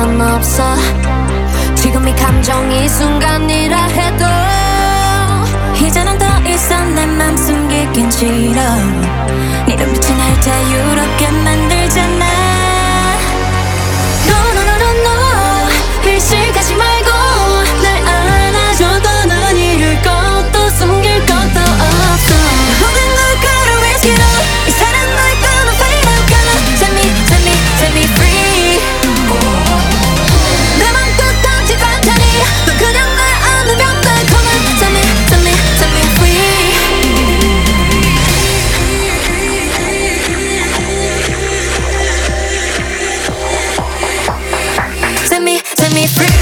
건 없어. 지금 이 감정이 순간이라 해도 이제는 더 이상 내 맘 숨기긴 싫어. 네 눈빛이 날 자유롭게 만들잖아. No no no no no, 일식하지 말고 날 안아줘. 더는 잃을 것도 숨길 것도 없어. 모든 걸 걸어 risk it all. 이 사랑 너의 gonna fade out. Gonna set me free. 내 맘 끝까지 갈 테니 넌 그냥 날 안으면 돼. Come on, set me free. Set me free.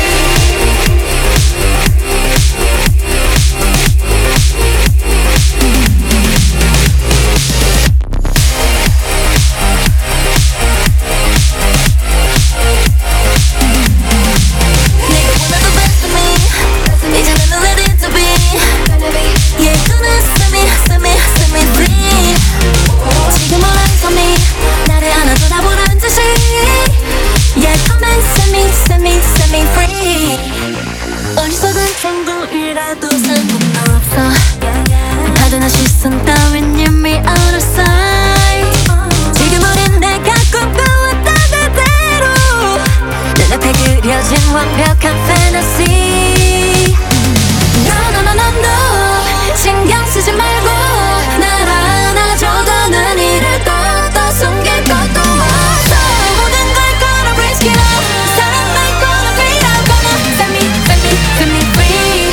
어리석은 행동이라도 상관없어. 하드나 시선 따윈 이미 out of sight. 지금 우린 내가 꿈꿔왔던 그대로 눈앞에 그려진 완벽한 fantasy. No no no no no, 신경 쓰지 말고 날 안아줘. 더는 잃을 것도 숨길 것도 없어. 모든 걸 걸어 risk it all. 사랑 날 gonna fade out. Gonna set me free.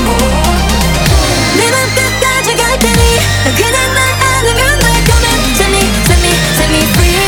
내 맘 끝까지 갈 테니 넌 그냥 날 안으면 돼. Come and set me free.